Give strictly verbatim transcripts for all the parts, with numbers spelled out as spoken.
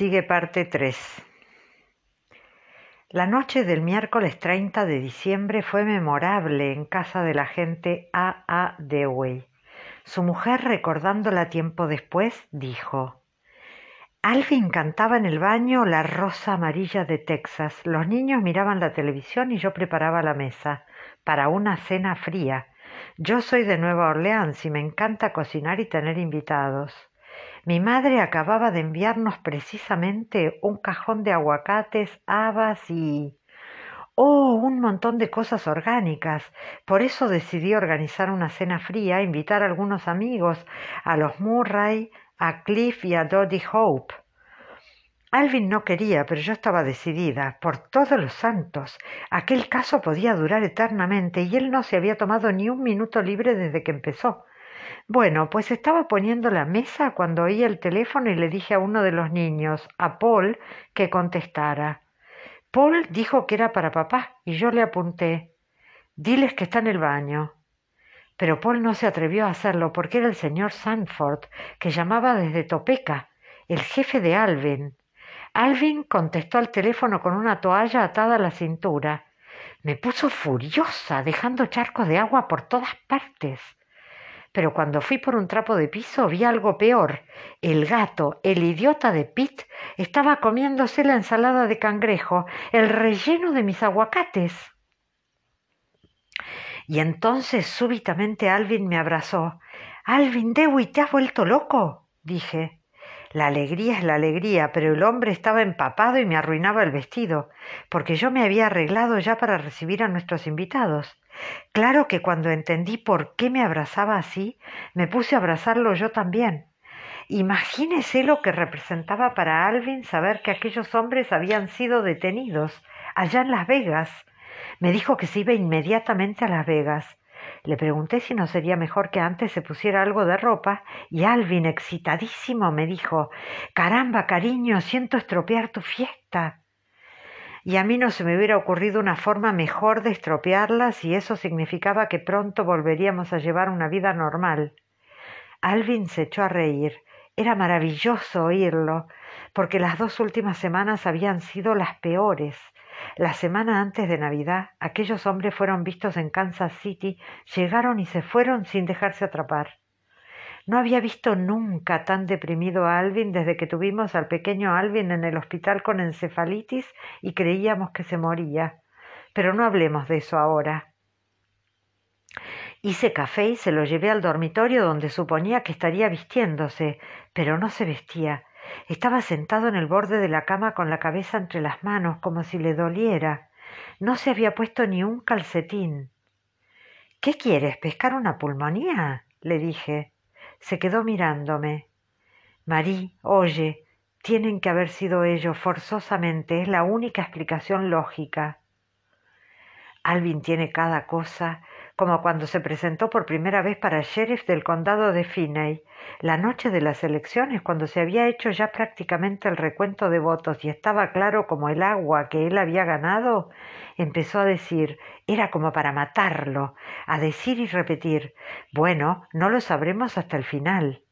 Sigue parte tres. La noche del miércoles treinta de diciembre fue memorable en casa del agente A. A. Dewey. Su mujer, recordándola tiempo después, dijo: Alvin cantaba en el baño La Rosa Amarilla de Texas. Los niños miraban la televisión y yo preparaba la mesa para una cena fría. Yo soy de Nueva Orleans y me encanta cocinar y tener invitados. Mi madre acababa de enviarnos precisamente un cajón de aguacates, habas y... ¡Oh! Un montón de cosas orgánicas. Por eso decidí organizar una cena fría, invitar a algunos amigos, a los Murray, a Cliff y a Dodie Hope. Alvin no quería, pero yo estaba decidida. Por todos los santos, aquel caso podía durar eternamente y él no se había tomado ni un minuto libre desde que empezó. Bueno, pues estaba poniendo la mesa cuando oí el teléfono y le dije a uno de los niños, a Paul, que contestara. Paul dijo que era para papá y yo le apunté. Diles que está en el baño. Pero Paul no se atrevió a hacerlo porque era el señor Sanford, que llamaba desde Topeka, el jefe de Alvin. Alvin contestó al teléfono con una toalla atada a la cintura. Me puso furiosa, dejando charcos de agua por todas partes. Pero cuando fui por un trapo de piso vi algo peor. El gato, el idiota de Pete, estaba comiéndose la ensalada de cangrejo, el relleno de mis aguacates. Y entonces súbitamente Alvin me abrazó. «Alvin Dewey, ¿te has vuelto loco?», dije. La alegría es la alegría, pero el hombre estaba empapado y me arruinaba el vestido, porque yo me había arreglado ya para recibir a nuestros invitados. Claro que cuando entendí por qué me abrazaba así, me puse a abrazarlo yo también. Imagínese lo que representaba para Alvin saber que aquellos hombres habían sido detenidos allá en Las Vegas. Me dijo que se iba inmediatamente a Las Vegas. Le pregunté si no sería mejor que antes se pusiera algo de ropa y Alvin, excitadísimo, me dijo: «Caramba, cariño, siento estropear tu fiesta». Y a mí no se me hubiera ocurrido una forma mejor de estropearla si eso significaba que pronto volveríamos a llevar una vida normal. Alvin se echó a reír. Era maravilloso oírlo, porque las dos últimas semanas habían sido las peores. La semana antes de Navidad, aquellos hombres fueron vistos en Kansas City, llegaron y se fueron sin dejarse atrapar. No había visto nunca tan deprimido a Alvin desde que tuvimos al pequeño Alvin en el hospital con encefalitis y creíamos que se moría. Pero no hablemos de eso ahora. Hice café y se lo llevé al dormitorio donde suponía que estaría vistiéndose, pero no se vestía. Estaba sentado en el borde de la cama con la cabeza entre las manos, como si le doliera. No se había puesto ni un calcetín. «¿Qué quieres, pescar una pulmonía?», le dije. Se quedó mirándome. «Marie, oye, tienen que haber sido ellos forzosamente, es la única explicación lógica». Alvin tiene cada cosa, como cuando se presentó por primera vez para sheriff del condado de Finney, la noche de las elecciones, cuando se había hecho ya prácticamente el recuento de votos y estaba claro como el agua que él había ganado. Empezó a decir, era como para matarlo, a decir y repetir, «Bueno, no lo sabremos hasta el final».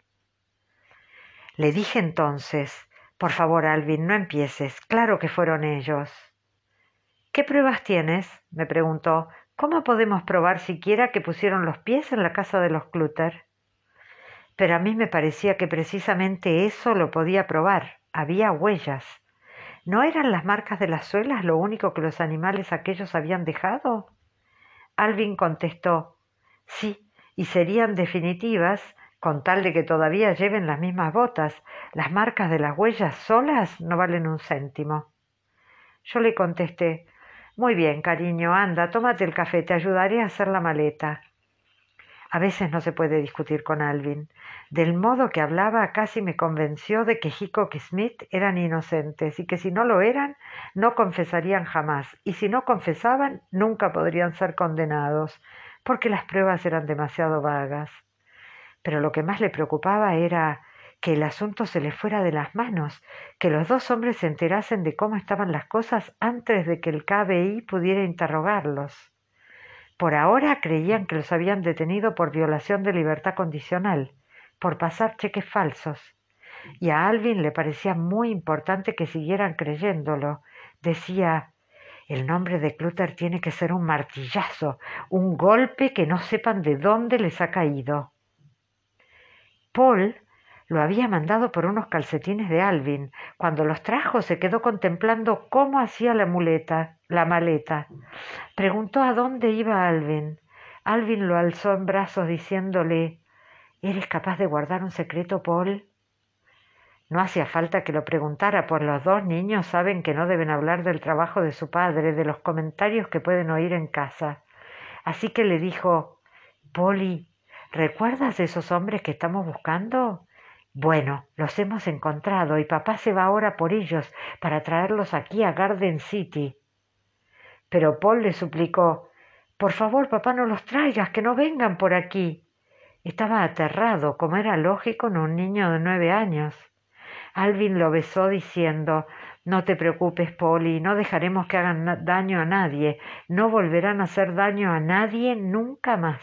Le dije entonces, «Por favor, Alvin, no empieces, claro que fueron ellos». «¿Qué pruebas tienes?», me preguntó. «¿Cómo podemos probar siquiera que pusieron los pies en la casa de los Clutter?». Pero a mí me parecía que precisamente eso lo podía probar. Había huellas. ¿No eran las marcas de las suelas lo único que los animales aquellos habían dejado? Alvin contestó, «Sí, y serían definitivas, con tal de que todavía lleven las mismas botas. Las marcas de las huellas solas no valen un céntimo». Yo le contesté, «Muy bien, cariño, anda, tómate el café, te ayudaré a hacer la maleta». A veces no se puede discutir con Alvin. Del modo que hablaba casi me convenció de que Hickok y Smith eran inocentes y que si no lo eran, no confesarían jamás, y si no confesaban, nunca podrían ser condenados, porque las pruebas eran demasiado vagas. Pero lo que más le preocupaba era que el asunto se le fuera de las manos, que los dos hombres se enterasen de cómo estaban las cosas antes de que el K B I pudiera interrogarlos. Por ahora creían que los habían detenido por violación de libertad condicional, por pasar cheques falsos. y a Alvin le parecía muy importante que siguieran creyéndolo. Decía: el nombre de Clutter tiene que ser un martillazo, un golpe que no sepan de dónde les ha caído. Paul lo había mandado por unos calcetines de Alvin. Cuando los trajo se quedó contemplando cómo hacía la muleta, la maleta. Preguntó a dónde iba Alvin. Alvin lo alzó en brazos diciéndole: ¿eres capaz de guardar un secreto, Paul? No hacía falta que lo preguntara, pues los dos niños saben que no deben hablar del trabajo de su padre, de los comentarios que pueden oír en casa. Así que le dijo: Polly, ¿recuerdas esos hombres que estamos buscando? Bueno, los hemos encontrado y papá se va ahora por ellos para traerlos aquí a Garden City. Pero Paul le suplicó: por favor, papá, no los traigas, que no vengan por aquí. Estaba aterrado, como era lógico en un niño de nueve años. Alvin lo besó diciendo: no te preocupes, Polly, no dejaremos que hagan daño a nadie, no volverán a hacer daño a nadie nunca más.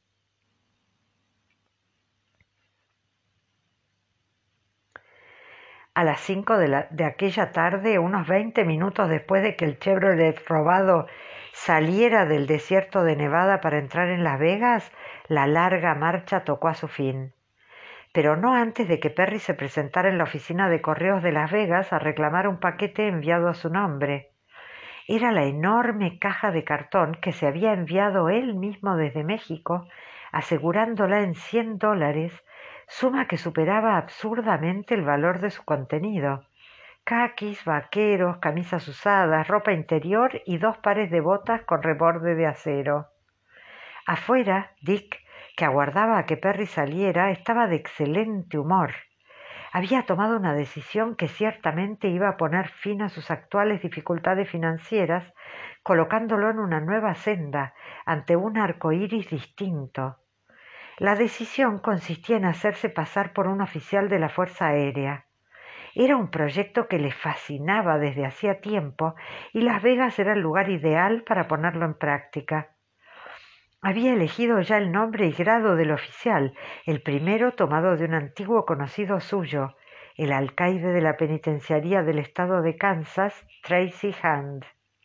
A las cinco de, la, de aquella tarde, unos veinte minutos después de que el Chevrolet robado saliera del desierto de Nevada para entrar en Las Vegas, la larga marcha tocó a su fin. Pero no antes de que Perry se presentara en la oficina de correos de Las Vegas a reclamar un paquete enviado a su nombre. Era la enorme caja de cartón que se había enviado él mismo desde México, asegurándola en cien dólares, suma que superaba absurdamente el valor de su contenido. Caquis, vaqueros, camisas usadas, ropa interior y dos pares de botas con reborde de acero. Afuera, Dick, que aguardaba a que Perry saliera, estaba de excelente humor. Había tomado una decisión que ciertamente iba a poner fin a sus actuales dificultades financieras, colocándolo en una nueva senda, ante un arco iris distinto. La decisión consistía en hacerse pasar por un oficial de la Fuerza Aérea. Era un proyecto que le fascinaba desde hacía tiempo y Las Vegas era el lugar ideal para ponerlo en práctica. Había elegido ya el nombre y grado del oficial, el primero tomado de un antiguo conocido suyo, el alcaide de la penitenciaría del estado de Kansas, Tracy Hand.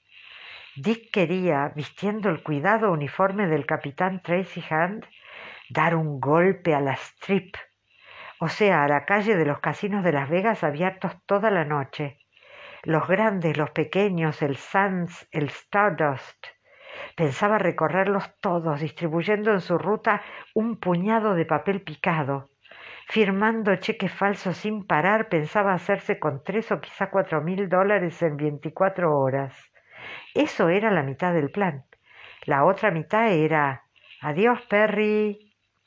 Dick quería, vistiendo el cuidado uniforme del capitán Tracy Hand, dar un golpe a la Strip, o sea, a la calle de los casinos de Las Vegas abiertos toda la noche. Los grandes, los pequeños, el Sands, el Stardust. Pensaba recorrerlos todos, distribuyendo en su ruta un puñado de papel picado. Firmando cheques falsos sin parar, pensaba hacerse con tres o quizá cuatro mil dólares en veinticuatro horas. Eso era la mitad del plan. La otra mitad era: adiós, Perry.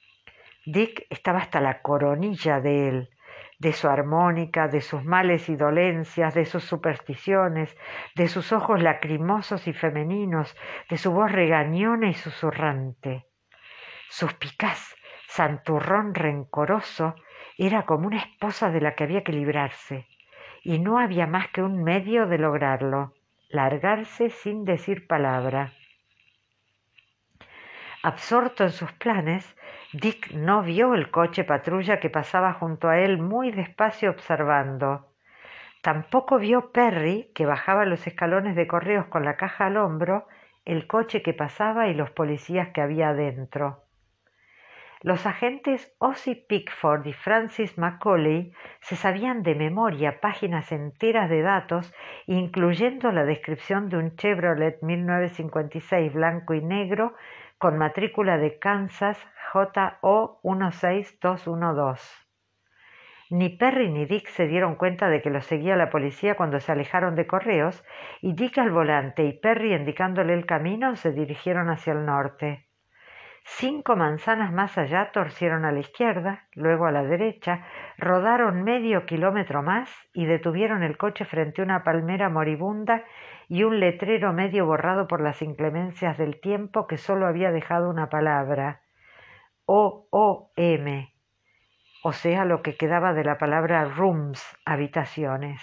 Dick estaba hasta la coronilla de él, de su armónica, de sus males y dolencias, de sus supersticiones, de sus ojos lacrimosos y femeninos, de su voz regañona y susurrante. Suspicaz, santurrón rencoroso, era como una esposa de la que había que librarse, y no había más que un medio de lograrlo: largarse sin decir palabra. Absorto en sus planes, Dick no vio el coche patrulla que pasaba junto a él muy despacio observando. Tampoco vio Perry, que bajaba los escalones de correos con la caja al hombro, el coche que pasaba y los policías que había adentro. Los agentes Ozzie Pickford y Francis Macaulay se sabían de memoria páginas enteras de datos, incluyendo la descripción de un Chevrolet mil novecientos cincuenta y seis blanco y negro con matrícula de Kansas J O uno seis dos uno dos. Ni Perry ni Dick se dieron cuenta de que los seguía la policía cuando se alejaron de correos, y Dick al volante y Perry indicándole el camino se dirigieron hacia el norte. Cinco manzanas más allá torcieron a la izquierda, luego a la derecha, rodaron medio kilómetro más y detuvieron el coche frente a una palmera moribunda y un letrero medio borrado por las inclemencias del tiempo que solo había dejado una palabra: O O M, o sea, lo que quedaba de la palabra rooms, habitaciones.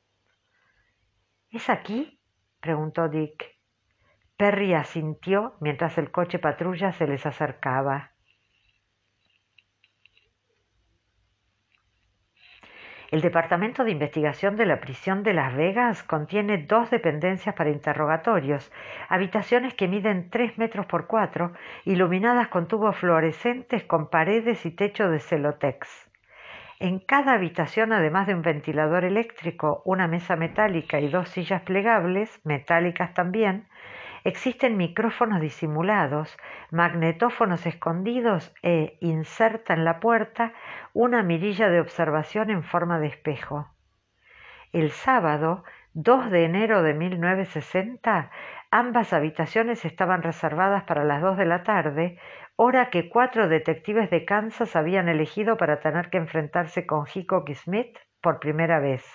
¿Es aquí?, preguntó Dick. Perry asintió mientras el coche patrulla se les acercaba. El Departamento de Investigación de la Prisión de Las Vegas contiene dos dependencias para interrogatorios, habitaciones que miden tres metros por cuatro, iluminadas con tubos fluorescentes con paredes y techo de celotex. En cada habitación, además de un ventilador eléctrico, una mesa metálica y dos sillas plegables, metálicas también, existen micrófonos disimulados, magnetófonos escondidos e, inserta en la puerta, una mirilla de observación en forma de espejo. El sábado, dos de enero de mil novecientos sesenta, ambas habitaciones estaban reservadas para las dos de la tarde, hora que cuatro detectives de Kansas habían elegido para tener que enfrentarse con Hickok y Smith por primera vez.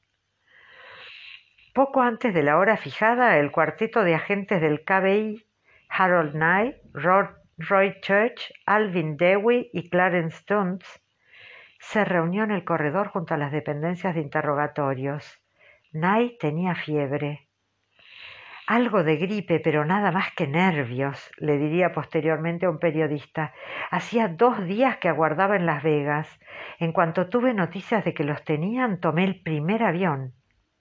Poco antes de la hora fijada, el cuarteto de agentes del K B I, Harold Nye, Roy Church, Alvin Dewey y Clarence Tunz, se reunió en el corredor junto a las dependencias de interrogatorios. Nye tenía fiebre. Algo de gripe, pero nada más que nervios, le diría posteriormente a un periodista. Hacía dos días que aguardaba en Las Vegas. En cuanto tuve noticias de que los tenían, tomé el primer avión.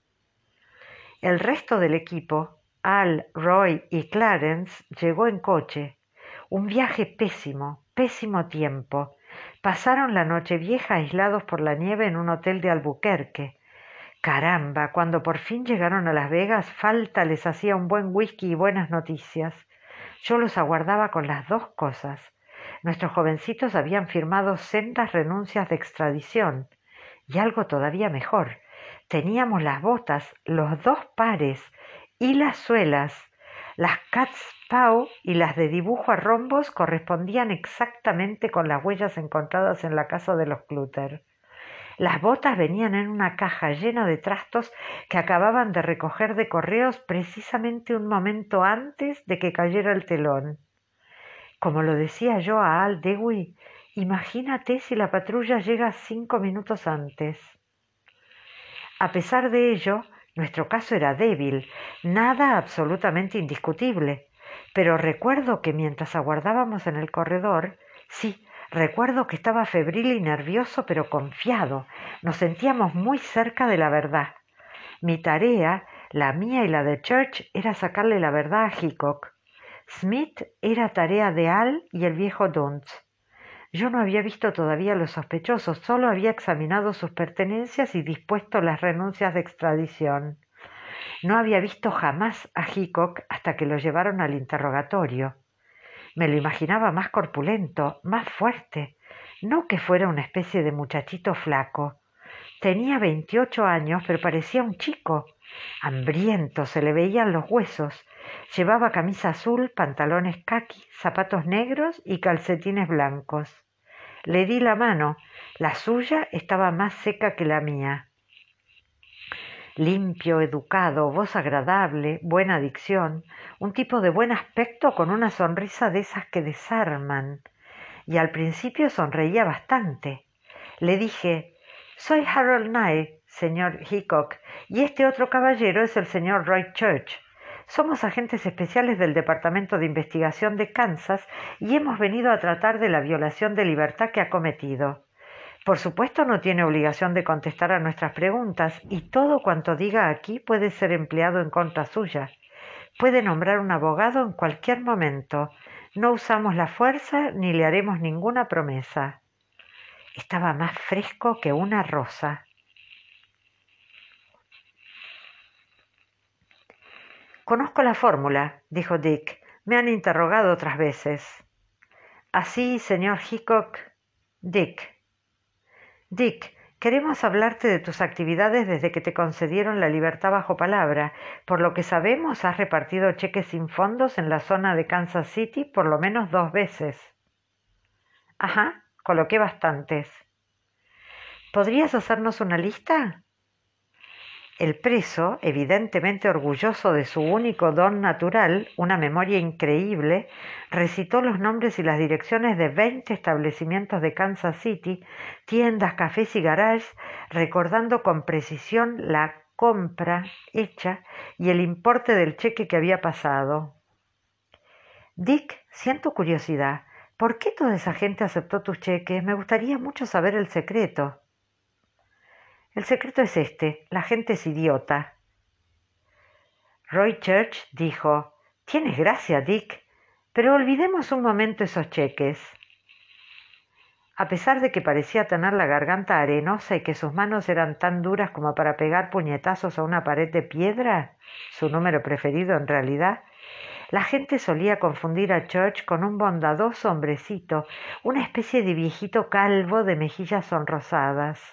El resto del equipo, Al, Roy y Clarence, llegó en coche. Un viaje pésimo, pésimo tiempo. Pasaron la Nochevieja aislados por la nieve en un hotel de Albuquerque. Caramba, cuando por fin llegaron a Las Vegas, falta les hacía un buen whisky y buenas noticias. Yo los aguardaba con las dos cosas. Nuestros jovencitos habían firmado sendas renuncias de extradición. Y algo todavía mejor. Teníamos las botas, los dos pares, y las suelas. Las Cat's Paw y las de dibujo a rombos correspondían exactamente con las huellas encontradas en la casa de los Clutter. Las botas venían en una caja llena de trastos que acababan de recoger de correos precisamente un momento antes de que cayera el telón. Como lo decía yo a Al Dewey, imagínate si la patrulla llega cinco minutos antes. A pesar de ello, nuestro caso era débil, nada absolutamente indiscutible, pero recuerdo que mientras aguardábamos en el corredor, sí, recuerdo que estaba febril y nervioso, pero confiado. Nos sentíamos muy cerca de la verdad. Mi tarea, la mía y la de Church, era sacarle la verdad a Hickok. Smith era tarea de Al y el viejo Duntz. Yo no había visto todavía a los sospechosos, solo había examinado sus pertenencias y dispuesto las renuncias de extradición. No había visto jamás a Hickok hasta que lo llevaron al interrogatorio. Me lo imaginaba más corpulento, más fuerte, no que fuera una especie de muchachito flaco. Tenía veintiocho años, pero parecía un chico. Hambriento, se le veían los huesos. Llevaba camisa azul, pantalones caqui, zapatos negros y calcetines blancos. Le di la mano. La suya estaba más seca que la mía. Limpio, educado, voz agradable, buena dicción, un tipo de buen aspecto con una sonrisa de esas que desarman. Y al principio sonreía bastante. Le dije: «Soy Harold Nye, señor Hickok, y este otro caballero es el señor Roy Church. Somos agentes especiales del Departamento de Investigación de Kansas y hemos venido a tratar de la violación de libertad que ha cometido. Por supuesto, no tiene obligación de contestar a nuestras preguntas y todo cuanto diga aquí puede ser empleado en contra suya. Puede nombrar un abogado en cualquier momento. No usamos la fuerza ni le haremos ninguna promesa». Estaba más fresco que una rosa. «Conozco la fórmula», dijo Dick. «Me han interrogado otras veces». «Así, señor Hickok». «Dick». «Dick, queremos hablarte de tus actividades desde que te concedieron la libertad bajo palabra. Por lo que sabemos, has repartido cheques sin fondos en la zona de Kansas City por lo menos dos veces». «Ajá, coloqué bastantes». «¿Podrías hacernos una lista?» El preso, evidentemente orgulloso de su único don natural, una memoria increíble, recitó los nombres y las direcciones de veinte establecimientos de Kansas City, tiendas, cafés y garages, recordando con precisión la compra hecha y el importe del cheque que había pasado. «Dick, siento curiosidad. ¿Por qué toda esa gente aceptó tus cheques? Me gustaría mucho saber el secreto». El secreto es este: la gente es idiota. Roy Church dijo: «Tienes gracia, Dick, pero olvidemos un momento esos cheques». A pesar de que parecía tener la garganta arenosa y que sus manos eran tan duras como para pegar puñetazos a una pared de piedra, su número preferido en realidad, la gente solía confundir a Church con un bondadoso hombrecito, una especie de viejito calvo de mejillas sonrosadas.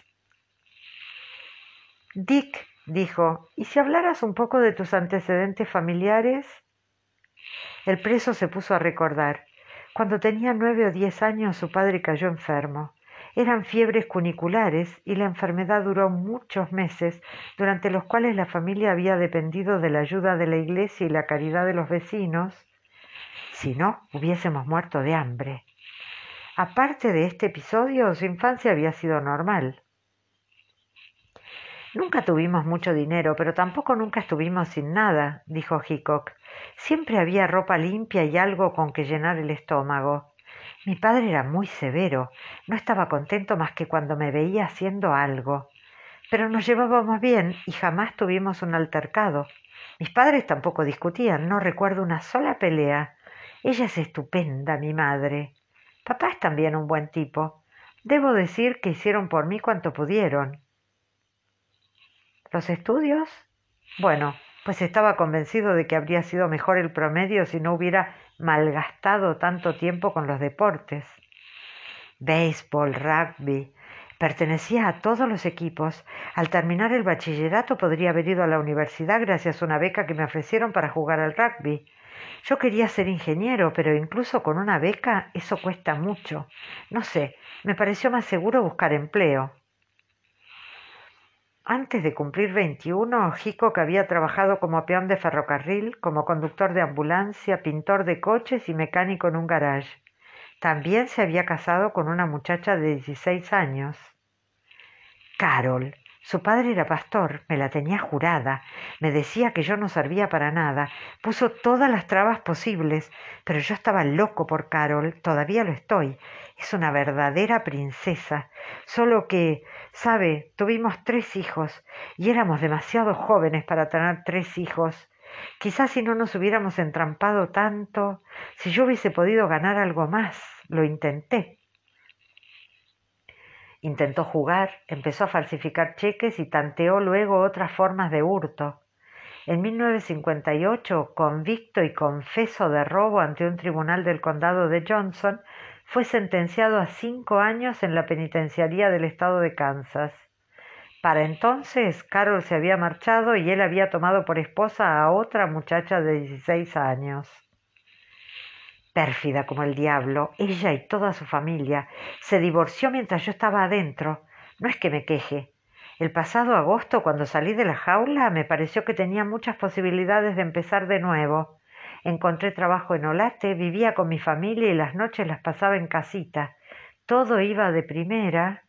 «Dick», dijo, «¿y si hablaras un poco de tus antecedentes familiares?» El preso se puso a recordar. Cuando tenía nueve o diez años su padre cayó enfermo. Eran fiebres cuniculares y la enfermedad duró muchos meses, durante los cuales la familia había dependido de la ayuda de la iglesia y la caridad de los vecinos. Si no, hubiésemos muerto de hambre. Aparte de este episodio, su infancia había sido normal. «Nunca tuvimos mucho dinero, pero tampoco nunca estuvimos sin nada», dijo Hickok. «Siempre había ropa limpia y algo con que llenar el estómago. Mi padre era muy severo, no estaba contento más que cuando me veía haciendo algo. Pero nos llevábamos bien y jamás tuvimos un altercado. Mis padres tampoco discutían, no recuerdo una sola pelea. Ella es estupenda, mi madre. Papá es también un buen tipo. Debo decir que hicieron por mí cuanto pudieron». ¿Los estudios? Bueno, pues estaba convencido de que habría sido mejor el promedio si no hubiera malgastado tanto tiempo con los deportes. Béisbol, rugby. Pertenecía a todos los equipos. Al terminar el bachillerato podría haber ido a la universidad gracias a una beca que me ofrecieron para jugar al rugby. Yo quería ser ingeniero, pero incluso con una beca eso cuesta mucho. No sé, me pareció más seguro buscar empleo. Antes de cumplir veintiuno, Hickok había trabajado como peón de ferrocarril, como conductor de ambulancia, pintor de coches y mecánico en un garage. También se había casado con una muchacha de dieciséis años. Carol. Su padre era pastor, me la tenía jurada. Me decía que yo no servía para nada. Puso todas las trabas posibles, pero yo estaba loco por Carol, todavía lo estoy. Es una verdadera princesa. Solo que, sabe, tuvimos tres hijos y éramos demasiado jóvenes para tener tres hijos. Quizás si no nos hubiéramos entrampado tanto, si yo hubiese podido ganar algo más, lo intenté. Intentó jugar, empezó a falsificar cheques y tanteó luego otras formas de hurto. En mil novecientos cincuenta y ocho, convicto y confeso de robo ante un tribunal del condado de Johnson, fue sentenciado a cinco años en la penitenciaría del estado de Kansas. Para entonces, Carol se había marchado y él había tomado por esposa a otra muchacha de dieciséis años. Pérfida como el diablo, ella y toda su familia. Se divorció mientras yo estaba adentro. No es que me queje. El pasado agosto, cuando salí de la jaula, me pareció que tenía muchas posibilidades de empezar de nuevo. Encontré trabajo en Olate, vivía con mi familia y las noches las pasaba en casita. Todo iba de primera.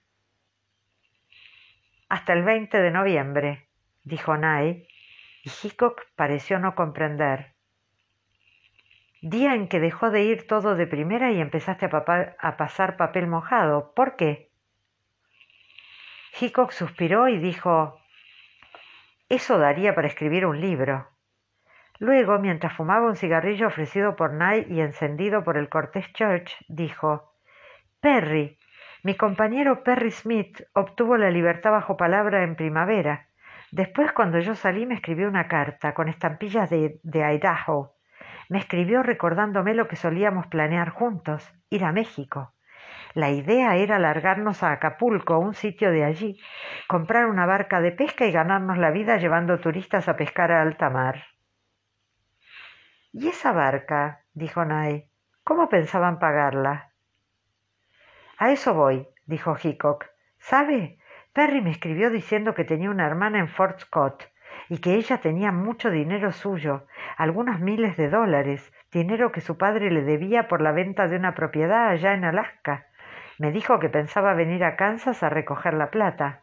Hasta el veinte de noviembre, dijo Nye, y Hickok pareció no comprender. Día en que dejó de ir todo de primera y empezaste a, papá, a pasar papel mojado. ¿Por qué? Hickok suspiró y dijo: «Eso daría para escribir un libro». Luego, mientras fumaba un cigarrillo ofrecido por Nye y encendido por el cortés Church, dijo: «Perry, mi compañero Perry Smith obtuvo la libertad bajo palabra en primavera. Después, cuando yo salí, me escribió una carta con estampillas de, de Idaho. Me escribió recordándome lo que solíamos planear juntos, ir a México. La idea era largarnos a Acapulco, un sitio de allí, comprar una barca de pesca y ganarnos la vida llevando turistas a pescar a alta mar». «¿Y esa barca?», dijo Nye. «¿Cómo pensaban pagarla?». «A eso voy», dijo Hickok. «¿Sabe? Perry me escribió diciendo que tenía una hermana en Fort Scott y que ella tenía mucho dinero suyo, algunos miles de dólares, dinero que su padre le debía por la venta de una propiedad allá en Alaska. Me dijo que pensaba venir a Kansas a recoger la plata».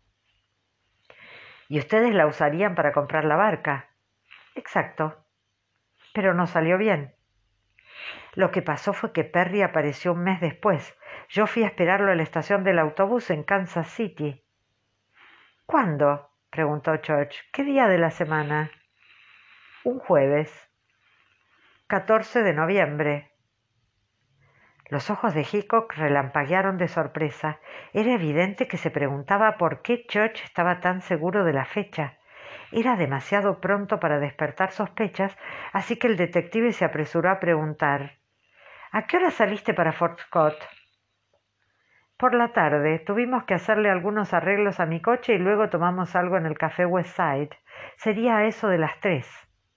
«¿Y ustedes la usarían para comprar la barca?». «Exacto». «Pero no salió bien». «Lo que pasó fue que Perry apareció un mes después. Yo fui a esperarlo a la estación del autobús en Kansas City». ¿Cuándo? Preguntó George. ¿Qué día de la semana? Un jueves. catorce de noviembre. Los ojos de Hickok relampaguearon de sorpresa. Era evidente que se preguntaba por qué George estaba tan seguro de la fecha. Era demasiado pronto para despertar sospechas, así que el detective se apresuró a preguntar: ¿A qué hora saliste para Fort Scott? Por la tarde. Tuvimos que hacerle algunos arreglos a mi coche y luego tomamos algo en el café Westside. Sería a eso de las tres.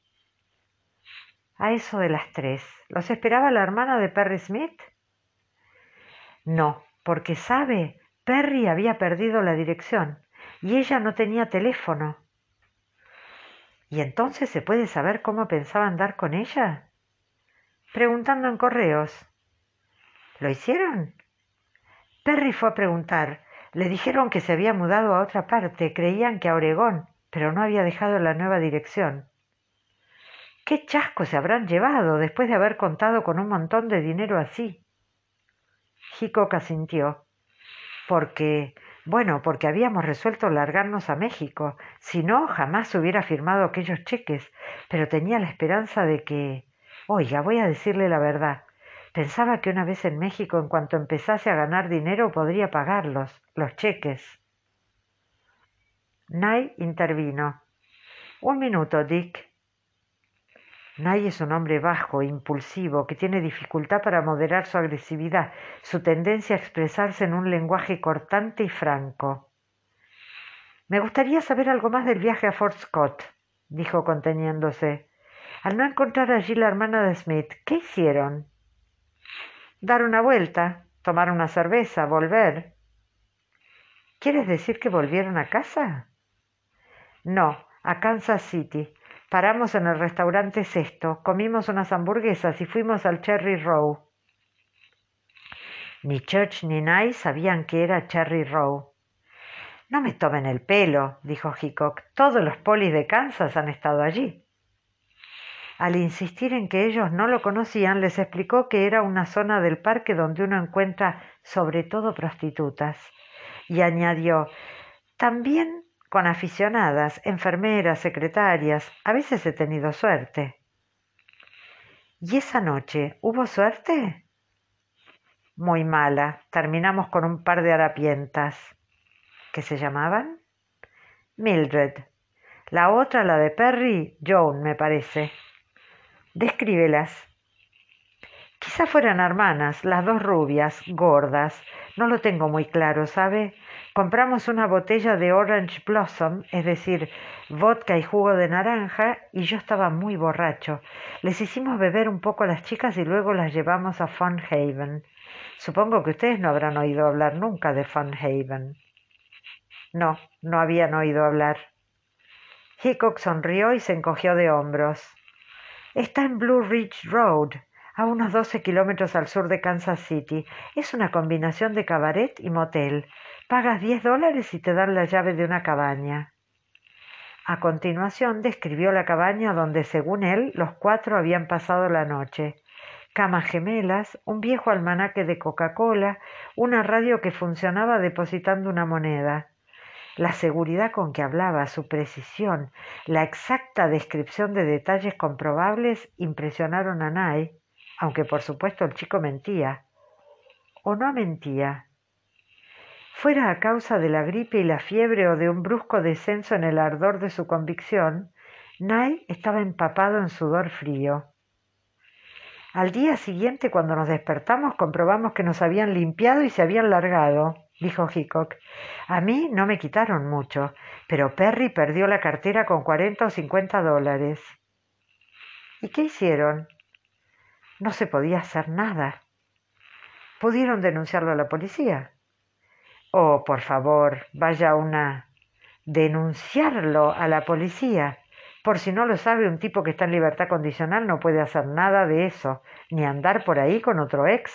A eso de las tres. ¿Los esperaba la hermana de Perry Smith? No, porque sabe, Perry había perdido la dirección y ella no tenía teléfono. ¿Y entonces se puede saber cómo pensaba andar con ella? Preguntando en correos. ¿Lo hicieron? Perry fue a preguntar. Le dijeron que se había mudado a otra parte, creían que a Oregón, pero no había dejado la nueva dirección. ¿Qué chasco se habrán llevado después de haber contado con un montón de dinero así? Hickok asintió. Porque, bueno, porque habíamos resuelto largarnos a México. Si no, jamás hubiera firmado aquellos cheques, pero tenía la esperanza de que... Oiga, voy a decirle la verdad. Pensaba que una vez en México, en cuanto empezase a ganar dinero, podría pagarlos, los cheques. Nye intervino. Un minuto, Dick. Nye es un hombre bajo, impulsivo, que tiene dificultad para moderar su agresividad, su tendencia a expresarse en un lenguaje cortante y franco. Me gustaría saber algo más del viaje a Fort Scott, dijo conteniéndose. Al no encontrar allí la hermana de Smith, ¿qué hicieron? Dar una vuelta, tomar una cerveza, volver. ¿Quieres decir que volvieron a casa? No, a Kansas City. Paramos en el restaurante Sesto, comimos unas hamburguesas y fuimos al Cherry Row. Ni Church ni Nye sabían que era Cherry Row. No me tomen el pelo, dijo Hickok. Todos los polis de Kansas han estado allí. Al insistir en que ellos no lo conocían, les explicó que era una zona del parque donde uno encuentra sobre todo prostitutas. Y añadió, también con aficionadas, enfermeras, secretarias. A veces he tenido suerte. ¿Y esa noche hubo suerte? Muy mala. Terminamos con un par de harapientas. ¿Qué se llamaban? Mildred. La otra, la de Perry, Joan, me parece. Descríbelas. Quizá fueran hermanas, las dos rubias, gordas. No lo tengo muy claro, ¿sabe? Compramos una botella de Orange Blossom, es decir, vodka y jugo de naranja, y yo estaba muy borracho. Les hicimos beber un poco a las chicas y luego las llevamos a Fun Haven. Supongo que ustedes no habrán oído hablar nunca de Fun Haven. No, no habían oído hablar. Hickok sonrió y se encogió de hombros. Está en Blue Ridge Road, a unos doce kilómetros al sur de Kansas City. Es una combinación de cabaret y motel. Pagas diez dólares y te dan la llave de una cabaña. A continuación describió la cabaña donde, según él, los cuatro habían pasado la noche. Camas gemelas, un viejo almanaque de Coca-Cola, una radio que funcionaba depositando una moneda. La seguridad con que hablaba, su precisión, la exacta descripción de detalles comprobables impresionaron a Nye, aunque por supuesto el chico mentía. ¿O no mentía? Fuera a causa de la gripe y la fiebre o de un brusco descenso en el ardor de su convicción, Nye estaba empapado en sudor frío. Al día siguiente, cuando nos despertamos, comprobamos que nos habían limpiado y se habían largado, dijo Hickok. A mí no me quitaron mucho, pero Perry perdió la cartera con cuarenta o cincuenta dólares. ¿Y qué hicieron? No se podía hacer nada. ¿Pudieron denunciarlo a la policía? Oh, por favor, vaya una... Denunciarlo a la policía. Por si no lo sabe, un tipo que está en libertad condicional no puede hacer nada de eso, ni andar por ahí con otro ex.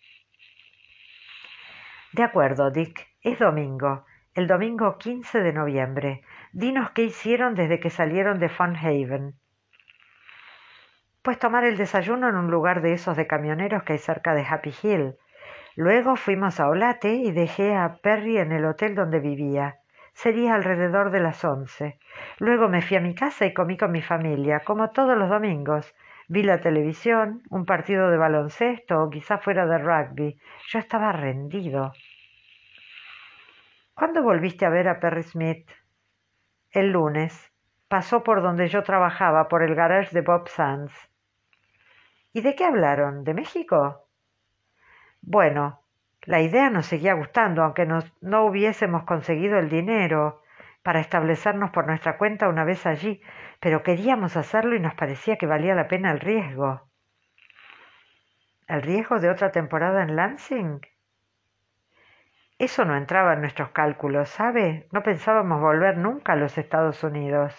De acuerdo, Dick. Es domingo. El domingo quince de noviembre. Dinos qué hicieron desde que salieron de Fun Haven. Pues tomar el desayuno en un lugar de esos de camioneros que hay cerca de Happy Hill. Luego fuimos a Olate y dejé a Perry en el hotel donde vivía. Sería alrededor de las once. Luego me fui a mi casa y comí con mi familia, como todos los domingos. Vi la televisión, un partido de baloncesto o quizá fuera de rugby. Yo estaba rendido. ¿Cuándo volviste a ver a Perry Smith? El lunes. Pasó por donde yo trabajaba, por el garage de Bob Sands. ¿Y de qué hablaron? ¿De México? Bueno, la idea nos seguía gustando, aunque nos, no hubiésemos conseguido el dinero para establecernos por nuestra cuenta una vez allí, pero queríamos hacerlo y nos parecía que valía la pena el riesgo. ¿El riesgo de otra temporada en Lansing? Eso no entraba en nuestros cálculos, ¿sabe? No pensábamos volver nunca a los Estados Unidos.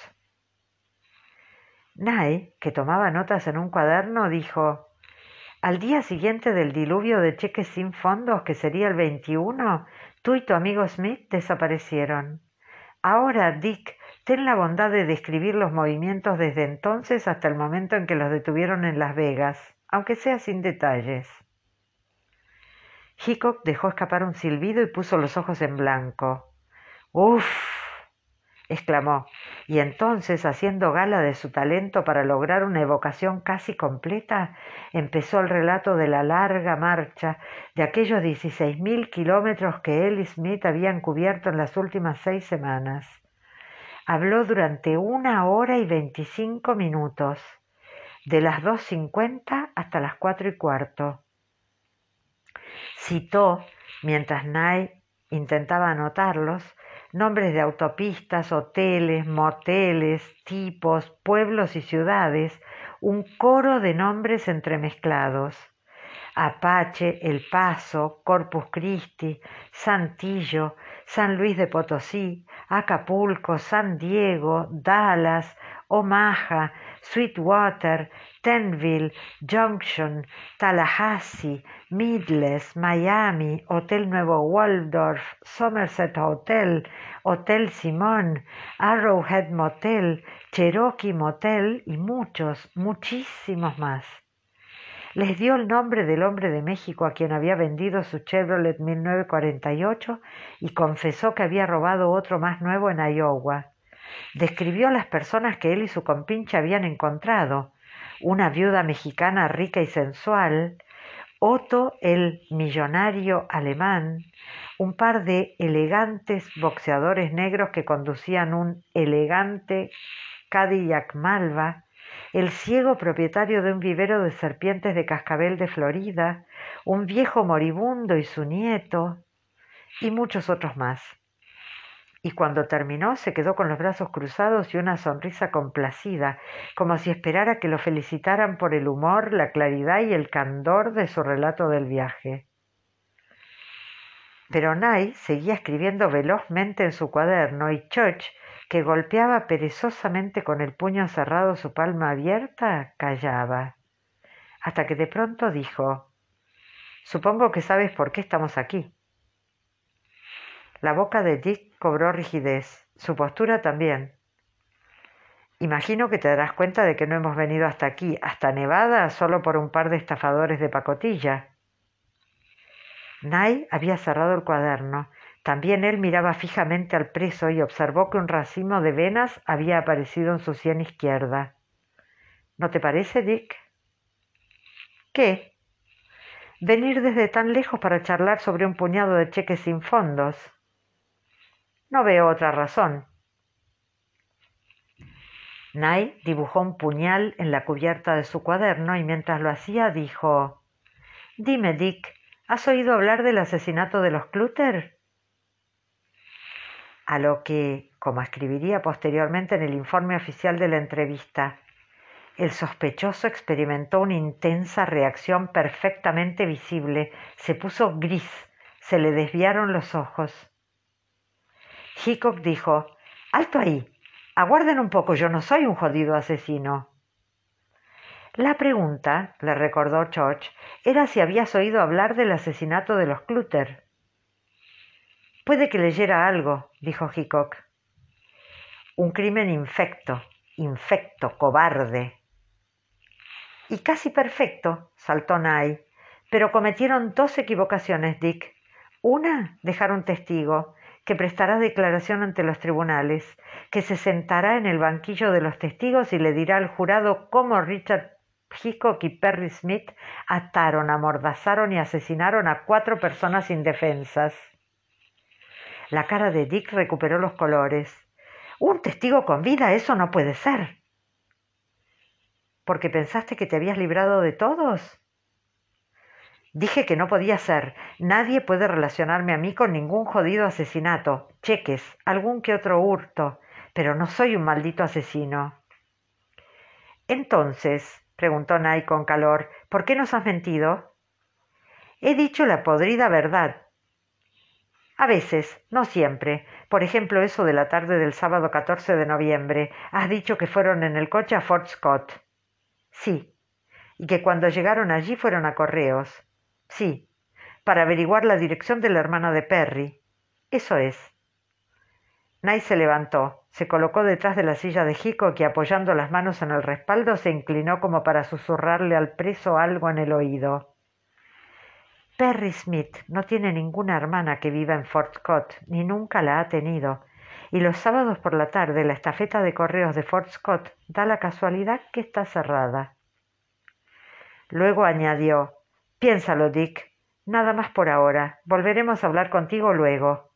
Nye, que tomaba notas en un cuaderno, dijo: al día siguiente del diluvio de cheques sin fondos, que sería el veintiuno, tú y tu amigo Smith desaparecieron. Ahora, Dick, ten la bondad de describir los movimientos desde entonces hasta el momento en que los detuvieron en Las Vegas, aunque sea sin detalles. Hickok dejó escapar un silbido y puso los ojos en blanco. «¡Uf!», exclamó, y entonces, haciendo gala de su talento para lograr una evocación casi completa, empezó el relato de la larga marcha, de aquellos dieciséis mil kilómetros que él y Smith habían cubierto en las últimas seis semanas. Habló durante una hora y veinticinco minutos, de las dos cincuenta hasta las cuatro y cuarto. Citó, mientras Nye intentaba anotarlos, nombres de autopistas, hoteles, moteles, tipos, pueblos y ciudades, un coro de nombres entremezclados. Apache, El Paso, Corpus Christi, Saltillo, San Luis de Potosí, Acapulco, San Diego, Dallas, Omaha, Sweetwater, Tenville, Junction, Tallahassee, Midles, Miami, Hotel Nuevo Waldorf, Somerset Hotel, Hotel Simón, Arrowhead Motel, Cherokee Motel y muchos, muchísimos más. Les dio el nombre del hombre de México a quien había vendido su Chevrolet mil novecientos cuarenta y ocho y confesó que había robado otro más nuevo en Iowa. Describió a las personas que él y su compinche habían encontrado: una viuda mexicana rica y sensual, Otto el millonario alemán, un par de elegantes boxeadores negros que conducían un elegante Cadillac Malva, el ciego propietario de un vivero de serpientes de cascabel de Florida, un viejo moribundo y su nieto, y muchos otros más. Y cuando terminó se quedó con los brazos cruzados y una sonrisa complacida, como si esperara que lo felicitaran por el humor, la claridad y el candor de su relato del viaje. Pero Nye seguía escribiendo velozmente en su cuaderno y Church, que golpeaba perezosamente con el puño cerrado su palma abierta, callaba, hasta que de pronto dijo: «Supongo que sabes por qué estamos aquí». La boca de Dick cobró rigidez, su postura también. «Imagino que te darás cuenta de que no hemos venido hasta aquí, hasta Nevada, solo por un par de estafadores de pacotilla». Nye había cerrado el cuaderno. También él miraba fijamente al preso y observó que un racimo de venas había aparecido en su sien izquierda. «¿No te parece, Dick?» «¿Qué?» «Venir desde tan lejos para charlar sobre un puñado de cheques sin fondos». «No veo otra razón». Nye dibujó un puñal en la cubierta de su cuaderno y mientras lo hacía dijo: «Dime, Dick, ¿has oído hablar del asesinato de los Clutter?» A lo que, como escribiría posteriormente en el informe oficial de la entrevista, el sospechoso experimentó una intensa reacción perfectamente visible, se puso gris, se le desviaron los ojos. Hickok dijo: «¡Alto ahí! Aguarden un poco, yo no soy un jodido asesino». La pregunta, le recordó George, era si habías oído hablar del asesinato de los Clutter. «Puede que leyera algo», dijo Hickok. «Un crimen infecto, infecto, cobarde». «Y casi perfecto», saltó Nye, «pero cometieron dos equivocaciones, Dick. Una, dejar un testigo, que prestará declaración ante los tribunales, que se sentará en el banquillo de los testigos y le dirá al jurado cómo Richard Hickok y Perry Smith ataron, amordazaron y asesinaron a cuatro personas indefensas. La cara de Dick recuperó los colores. «¿Un testigo con vida? Eso no puede ser». «¿Porque pensaste que te habías librado de todos?» «Dije que no podía ser. Nadie puede relacionarme a mí con ningún jodido asesinato, cheques, algún que otro hurto, pero no soy un maldito asesino». «Entonces», preguntó Knight con calor, «¿por qué nos has mentido?» «He dicho la podrida verdad». «A veces, no siempre. Por ejemplo, eso de la tarde del sábado catorce de noviembre. Has dicho que fueron en el coche a Fort Scott». «Sí». «Y que cuando llegaron allí fueron a correos». «Sí». «Para averiguar la dirección de la hermana de Perry». «Eso es». Knight se levantó, se colocó detrás de la silla de Hickok y apoyando las manos en el respaldo se inclinó como para susurrarle al preso algo en el oído. Perry Smith no tiene ninguna hermana que viva en Fort Scott, ni nunca la ha tenido, y los sábados por la tarde la estafeta de correos de Fort Scott da la casualidad que está cerrada. Luego añadió, «Piénsalo, Dick, nada más por ahora, volveremos a hablar contigo luego».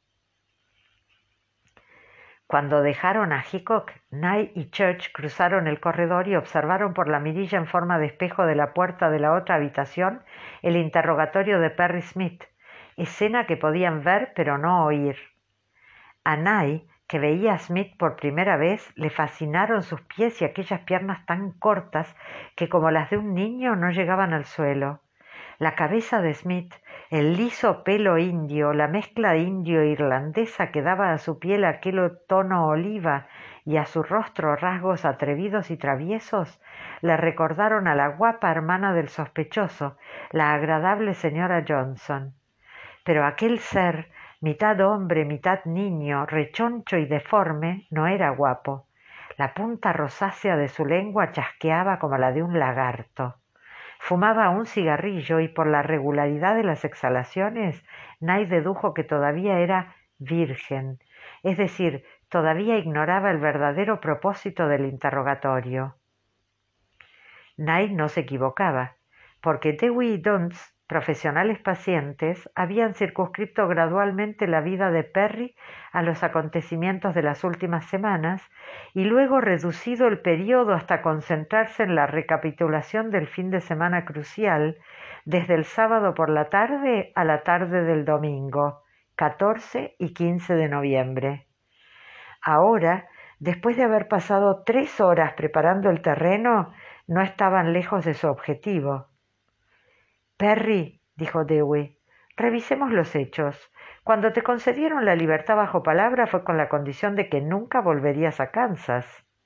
Cuando dejaron a Hickok, Knight y Church cruzaron el corredor y observaron por la mirilla en forma de espejo de la puerta de la otra habitación el interrogatorio de Perry Smith, escena que podían ver pero no oír. A Knight, que veía a Smith por primera vez, le fascinaron sus pies y aquellas piernas tan cortas que como las de un niño no llegaban al suelo. La cabeza de Smith, el liso pelo indio, la mezcla indio-irlandesa que daba a su piel aquel tono oliva y a su rostro rasgos atrevidos y traviesos, le recordaron a la guapa hermana del sospechoso, la agradable señora Johnson. Pero aquel ser, mitad hombre, mitad niño, rechoncho y deforme, no era guapo. La punta rosácea de su lengua chasqueaba como la de un lagarto. Fumaba un cigarrillo y por la regularidad de las exhalaciones, Knight dedujo que todavía era virgen, es decir, todavía ignoraba el verdadero propósito del interrogatorio. Knight no se equivocaba, porque Dewey y Duntz, profesionales pacientes, habían circunscrito gradualmente la vida de Perry a los acontecimientos de las últimas semanas y luego reducido el periodo hasta concentrarse en la recapitulación del fin de semana crucial, desde el sábado por la tarde a la tarde del domingo, catorce y quince de noviembre. Ahora, después de haber pasado tres horas preparando el terreno, no estaban lejos de su objetivo. «Perry», dijo Dewey, «revisemos los hechos. Cuando te concedieron la libertad bajo palabra fue con la condición de que nunca volverías a Kansas».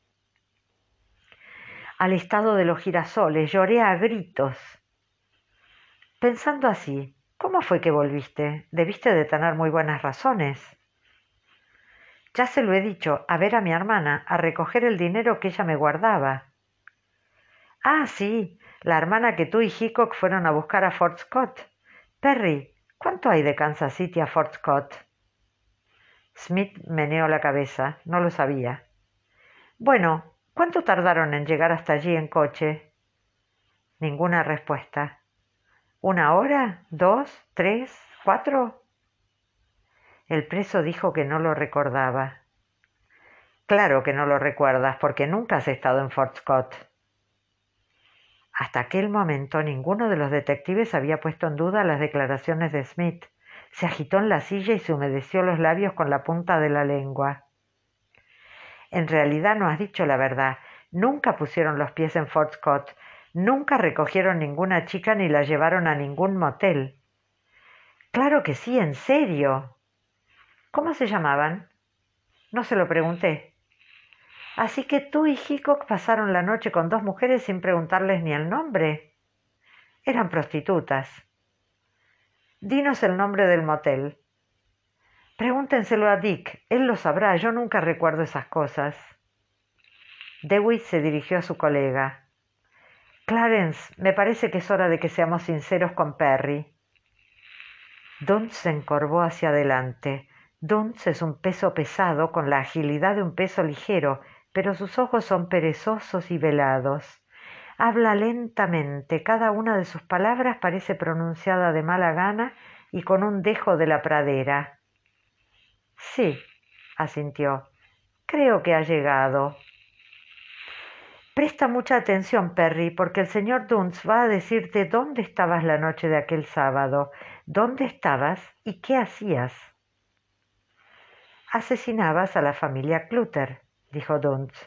«Al estado de los girasoles lloré a gritos». «Pensando así, ¿cómo fue que volviste? Debiste de tener muy buenas razones». «Ya se lo he dicho, a ver a mi hermana, a recoger el dinero que ella me guardaba». «Ah, sí, la hermana que tú y Hickok fueron a buscar a Fort Scott. Perry, ¿cuánto hay de Kansas City a Fort Scott?» Smith meneó la cabeza, no lo sabía. «Bueno, ¿cuánto tardaron en llegar hasta allí en coche?» Ninguna respuesta. ¿Una hora? ¿Dos? ¿Tres? ¿Cuatro? El preso dijo que no lo recordaba. «Claro que no lo recuerdas, porque nunca has estado en Fort Scott». Hasta aquel momento ninguno de los detectives había puesto en duda las declaraciones de Smith. Se agitó en la silla y se humedeció los labios con la punta de la lengua. «En realidad no has dicho la verdad. Nunca pusieron los pies en Fort Scott. Nunca recogieron ninguna chica ni la llevaron a ningún motel». «Claro que sí, en serio». «¿Cómo se llamaban?» «No se lo pregunté». «Así que tú y Hickok pasaron la noche con dos mujeres sin preguntarles ni el nombre». «Eran prostitutas». «Dinos el nombre del motel». «Pregúntenselo a Dick, él lo sabrá, yo nunca recuerdo esas cosas». Dewey se dirigió a su colega. «Clarence, me parece que es hora de que seamos sinceros con Perry». Duntz se encorvó hacia adelante. Dunce es un peso pesado con la agilidad de un peso ligero, pero sus ojos son perezosos y velados. Habla lentamente, cada una de sus palabras parece pronunciada de mala gana y con un dejo de la pradera. Sí, asintió. Creo que ha llegado. Presta mucha atención, Perry, porque el señor Dunce va a decirte dónde estabas la noche de aquel sábado, dónde estabas y qué hacías. Asesinabas a la familia Clutter, dijo Dunce.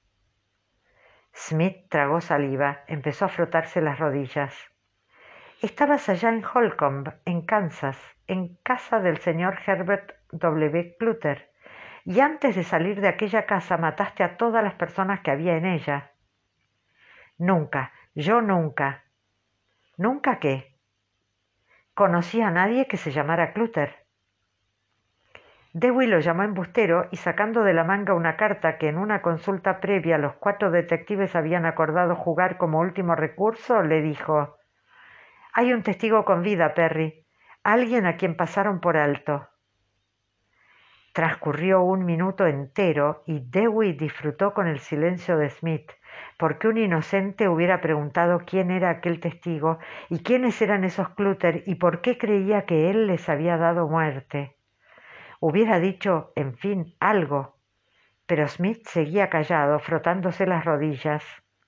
Smith tragó saliva, empezó a frotarse las rodillas. Estabas allá en Holcomb, en Kansas, en casa del señor Herbert W. Clutter, y antes de salir de aquella casa mataste a todas las personas que había en ella. Nunca, yo nunca. ¿Nunca qué? Conocí a nadie que se llamara Clutter. Dewey lo llamó embustero y sacando de la manga una carta que en una consulta previa los cuatro detectives habían acordado jugar como último recurso, le dijo: «Hay un testigo con vida, Perry, alguien a quien pasaron por alto». Transcurrió un minuto entero y Dewey disfrutó con el silencio de Smith, porque un inocente hubiera preguntado quién era aquel testigo y quiénes eran esos Clutter y por qué creía que él les había dado muerte. Hubiera dicho, en fin, algo, pero Smith seguía callado, frotándose las rodillas.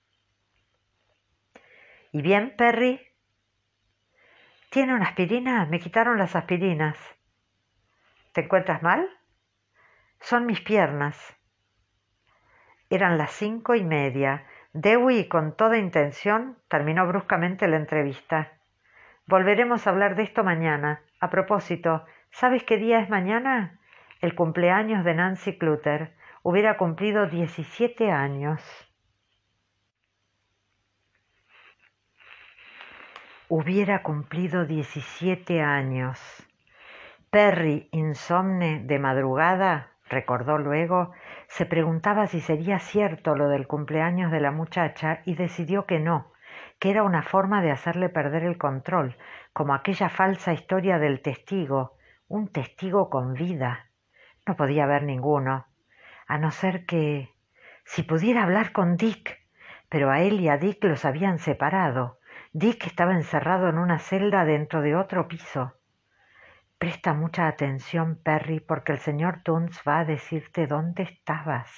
¿Y bien, Perry? ¿Tiene una aspirina? Me quitaron las aspirinas. ¿Te encuentras mal? Son mis piernas. Eran las cinco y media. Dewey, con toda intención, terminó bruscamente la entrevista. Volveremos a hablar de esto mañana. A propósito, ¿sabes qué día es mañana? El cumpleaños de Nancy Clutter. Hubiera cumplido diecisiete años. Hubiera cumplido diecisiete años. Perry, insomne de madrugada, recordó luego, se preguntaba si sería cierto lo del cumpleaños de la muchacha y decidió que no, que era una forma de hacerle perder el control, como aquella falsa historia del testigo, un testigo con vida. No podía haber ninguno, a no ser que... si pudiera hablar con Dick, pero a él y a Dick los habían separado. Dick estaba encerrado en una celda dentro de otro piso. Presta mucha atención, Perry, porque el señor Dunce va a decirte dónde estabas.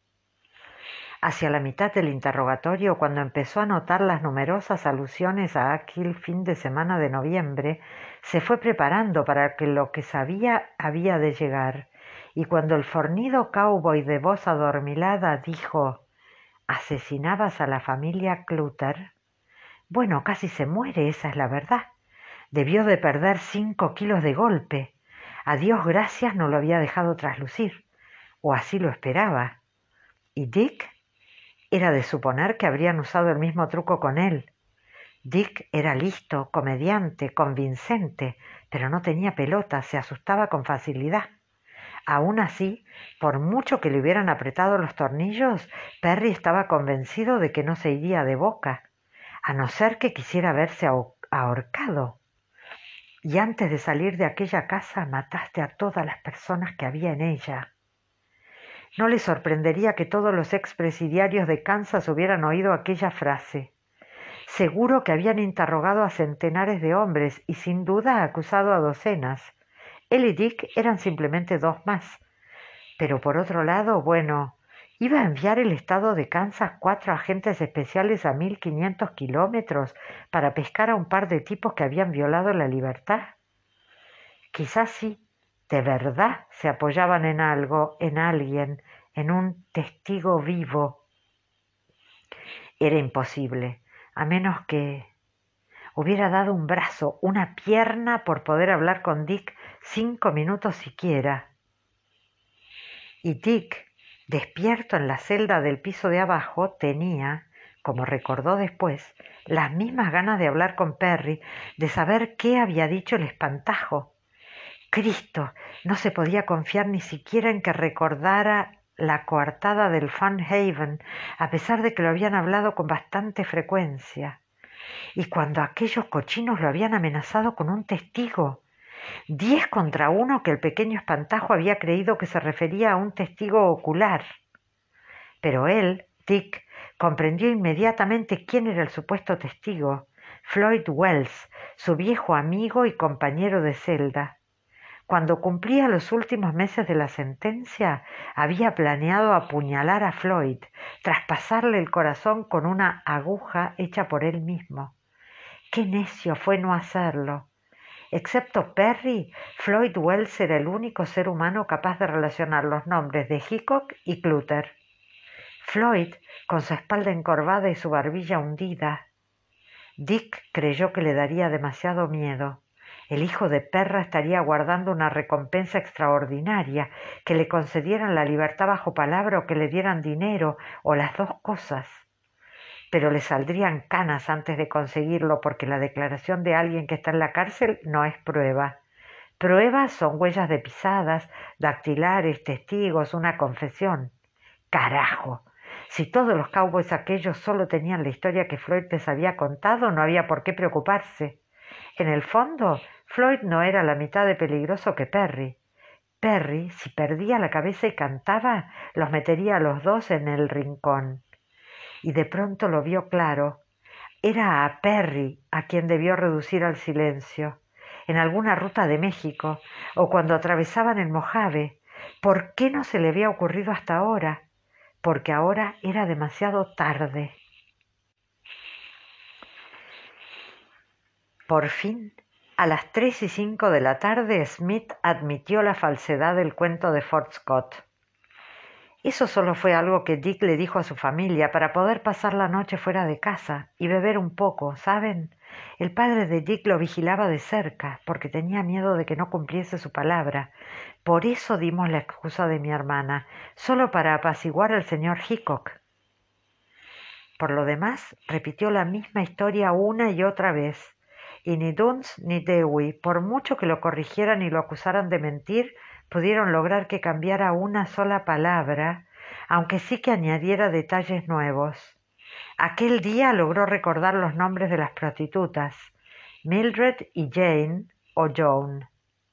Hacia la mitad del interrogatorio, cuando empezó a notar las numerosas alusiones a aquel fin de semana de noviembre, se fue preparando para que lo que sabía había de llegar, y cuando el fornido cowboy de voz adormilada dijo: «¿Asesinabas a la familia Clutter?». Bueno, casi se muere, esa es la verdad. Debió de perder cinco kilos de golpe. A Dios gracias no lo había dejado traslucir, o así lo esperaba. ¿Y Dick? Era de suponer que habrían usado el mismo truco con él. Dick era listo, comediante, convincente, pero no tenía pelota, se asustaba con facilidad. Aún así, por mucho que le hubieran apretado los tornillos, Perry estaba convencido de que no se iría de boca, a no ser que quisiera verse ahorcado. Y antes de salir de aquella casa mataste a todas las personas que había en ella. No le sorprendería que todos los expresidiarios de Kansas hubieran oído aquella frase. Seguro que habían interrogado a centenares de hombres y sin duda acusado a docenas. Él y Dick eran simplemente dos más. Pero por otro lado, bueno, ¿iba a enviar el estado de Kansas cuatro agentes especiales a mil quinientos kilómetros para pescar a un par de tipos que habían violado la libertad? Quizás sí, de verdad se apoyaban en algo, en alguien, en un testigo vivo. Era imposible, a menos que hubiera dado un brazo, una pierna por poder hablar con Dick cinco minutos siquiera. Y Dick, despierto en la celda del piso de abajo, tenía, como recordó después, las mismas ganas de hablar con Perry, de saber qué había dicho el espantajo. Cristo, no se podía confiar ni siquiera en que recordara la coartada del Fun Haven, a pesar de que lo habían hablado con bastante frecuencia. Y cuando aquellos cochinos lo habían amenazado con un testigo, Diez contra uno que el pequeño espantajo había creído que se refería a un testigo ocular. Pero él, Dick, comprendió inmediatamente quién era el supuesto testigo: Floyd Wells, su viejo amigo y compañero de celda. Cuando cumplía los últimos meses de la sentencia, había planeado apuñalar a Floyd, traspasarle el corazón con una aguja hecha por él mismo. ¡Qué necio fue no hacerlo! Excepto Perry, Floyd Wells era el único ser humano capaz de relacionar los nombres de Hickok y Clutter. Floyd, con su espalda encorvada y su barbilla hundida. Dick creyó que le daría demasiado miedo. El hijo de perra estaría aguardando una recompensa extraordinaria, que le concedieran la libertad bajo palabra o que le dieran dinero, o las dos cosas. Pero le saldrían canas antes de conseguirlo, porque la declaración de alguien que está en la cárcel no es prueba. Pruebas son huellas de pisadas, dactilares, testigos, una confesión. ¡Carajo! Si todos los cowboys aquellos solo tenían la historia que Floyd les había contado, no había por qué preocuparse. En el fondo, Floyd no era la mitad de peligroso que Perry. Perry, si perdía la cabeza y cantaba, los metería a los dos en el rincón. Y de pronto lo vio claro. Era a Perry a quien debió reducir al silencio, en alguna ruta de México, o cuando atravesaban el Mojave. ¿Por qué no se le había ocurrido hasta ahora? Porque ahora era demasiado tarde. Por fin, a las tres y cinco de la tarde, Smith admitió la falsedad del cuento de Fort Scott. Eso solo fue algo que Dick le dijo a su familia para poder pasar la noche fuera de casa y beber un poco, ¿saben? El padre de Dick lo vigilaba de cerca porque tenía miedo de que no cumpliese su palabra. Por eso dimos la excusa de mi hermana, solo para apaciguar al señor Hickok. Por lo demás, repitió la misma historia una y otra vez. Y ni Duns ni Dewey, por mucho que lo corrigieran y lo acusaran de mentir, pudieron lograr que cambiara una sola palabra, aunque sí que añadiera detalles nuevos. Aquel día logró recordar los nombres de las prostitutas, Mildred y Jane o Joan.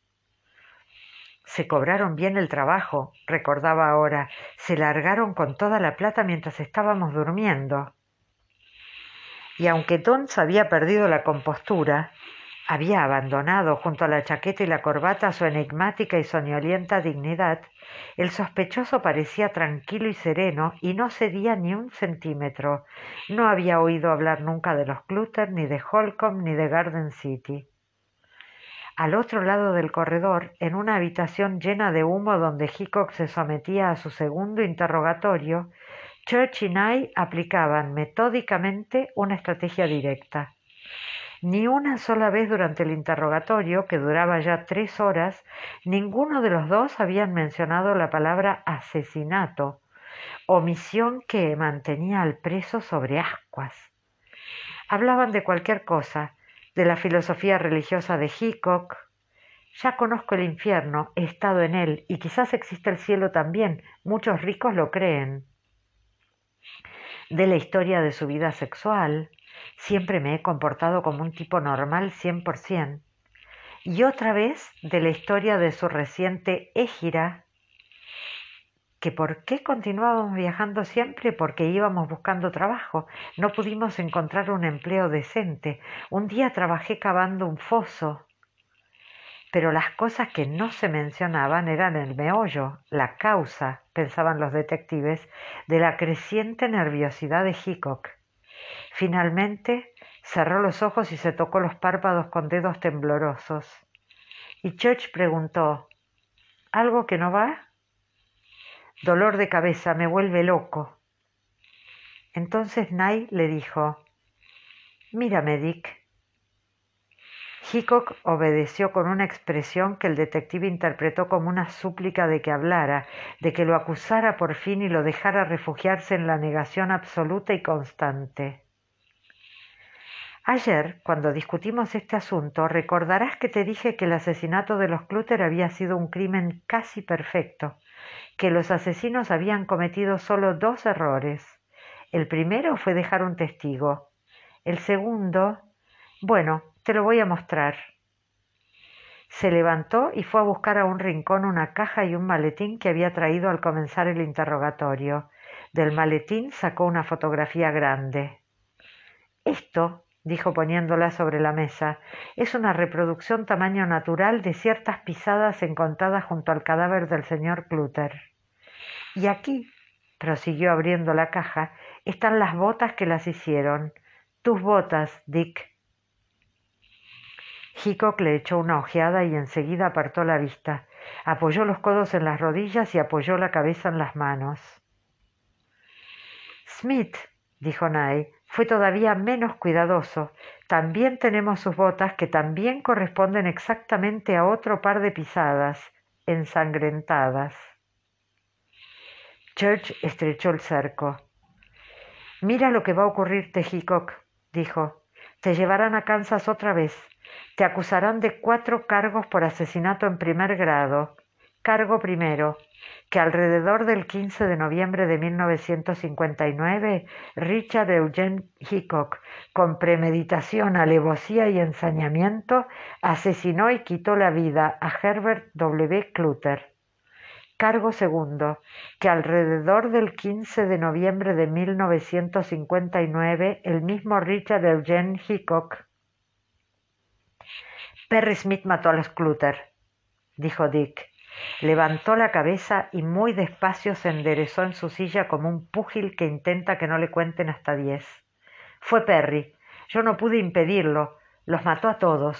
Se cobraron bien el trabajo, recordaba ahora. Se largaron con toda la plata mientras estábamos durmiendo. Y aunque Duns había perdido la compostura, había abandonado junto a la chaqueta y la corbata su enigmática y soñolienta dignidad, el sospechoso parecía tranquilo y sereno y no cedía ni un centímetro. No había oído hablar nunca de los Clutter, ni de Holcomb, ni de Garden City. Al otro lado del corredor, en una habitación llena de humo donde Hickok se sometía a su segundo interrogatorio, Church y Nye aplicaban metódicamente una estrategia directa. Ni una sola vez durante el interrogatorio, que duraba ya tres horas, ninguno de los dos habían mencionado la palabra asesinato, omisión que mantenía al preso sobre ascuas. Hablaban de cualquier cosa, de la filosofía religiosa de Hickok. Ya conozco el infierno, he estado en él, y quizás existe el cielo también, muchos ricos lo creen. De la historia de su vida sexual, siempre me he comportado como un tipo normal cien por ciento. Y otra vez de la historia de su reciente égira, que por qué continuábamos viajando siempre, porque íbamos buscando trabajo. No pudimos encontrar un empleo decente. Un día trabajé cavando un foso. Pero las cosas que no se mencionaban eran el meollo, la causa, pensaban los detectives, de la creciente nerviosidad de Hickok. Finalmente cerró los ojos y se tocó los párpados con dedos temblorosos. Y Church preguntó: ¿algo que no va? Dolor de cabeza, me vuelve loco. Entonces Nye le dijo: mírame, Dick. Hickok obedeció con una expresión que el detective interpretó como una súplica de que hablara, de que lo acusara por fin y lo dejara refugiarse en la negación absoluta y constante. Ayer, cuando discutimos este asunto, recordarás que te dije que el asesinato de los Clutter había sido un crimen casi perfecto, que los asesinos habían cometido solo dos errores. El primero fue dejar un testigo. El segundo, bueno, te lo voy a mostrar. Se levantó y fue a buscar a un rincón una caja y un maletín que había traído al comenzar el interrogatorio. Del maletín sacó una fotografía grande. Esto, dijo poniéndola sobre la mesa, es una reproducción tamaño natural de ciertas pisadas encontradas junto al cadáver del señor Clutter. Y aquí, prosiguió abriendo la caja, están las botas que las hicieron. Tus botas, Dick. Hickok le echó una ojeada y enseguida apartó la vista. Apoyó los codos en las rodillas y apoyó la cabeza en las manos. Smith, dijo Nye, fue todavía menos cuidadoso. También tenemos sus botas que también corresponden exactamente a otro par de pisadas, ensangrentadas. Church estrechó el cerco. Mira lo que va a ocurrirte, Hickok, dijo. Te llevarán a Kansas otra vez. Te acusarán de cuatro cargos por asesinato en primer grado. Cargo primero, que alrededor del quince de noviembre de mil novecientos cincuenta y nueve, Richard Eugene Hickok, con premeditación, alevosía y ensañamiento, asesinó y quitó la vida a Herbert W. Clutter. Cargo segundo, que alrededor del quince de noviembre de mil novecientos cincuenta y nueve, el mismo Richard Eugene Hickok. Perry Smith mató a los Clutter, dijo Dick. Levantó la cabeza y muy despacio se enderezó en su silla como un púgil que intenta que no le cuenten hasta diez. Fue Perry. Yo no pude impedirlo. Los mató a todos.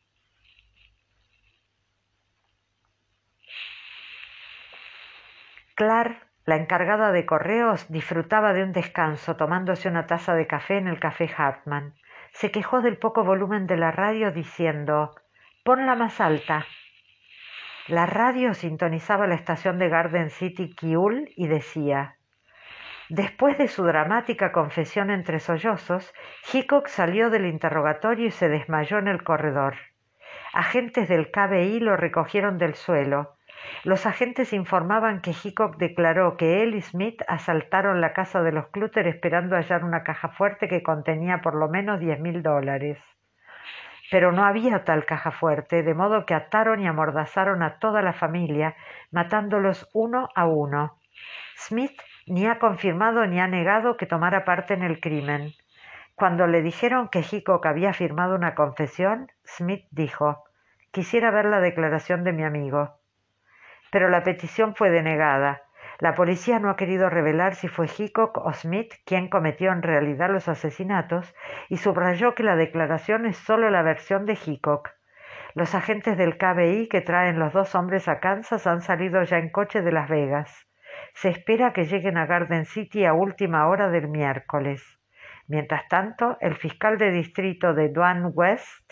Clark, la encargada de correos, disfrutaba de un descanso tomándose una taza de café en el café Hartman. Se quejó del poco volumen de la radio diciendo: «Ponla más alta». La radio sintonizaba la estación de Garden City Kiul y decía: Después de su dramática confesión entre sollozos, Hickok salió del interrogatorio y se desmayó en el corredor. Agentes del K B I lo recogieron del suelo. Los agentes informaban que Hickok declaró que él y Smith asaltaron la casa de los Clutter esperando hallar una caja fuerte que contenía por lo menos diez mil dólares. Pero no había tal caja fuerte, de modo que ataron y amordazaron a toda la familia, matándolos uno a uno. Smith ni ha confirmado ni ha negado que tomara parte en el crimen. Cuando le dijeron que Hickok había firmado una confesión, Smith dijo: «Quisiera ver la declaración de mi amigo». Pero la petición fue denegada. La policía no ha querido revelar si fue Hickok o Smith quien cometió en realidad los asesinatos y subrayó que la declaración es solo la versión de Hickok. Los agentes del K B I que traen los dos hombres a Kansas han salido ya en coche de Las Vegas. Se espera que lleguen a Garden City a última hora del miércoles. Mientras tanto, el fiscal de distrito de Dwan West...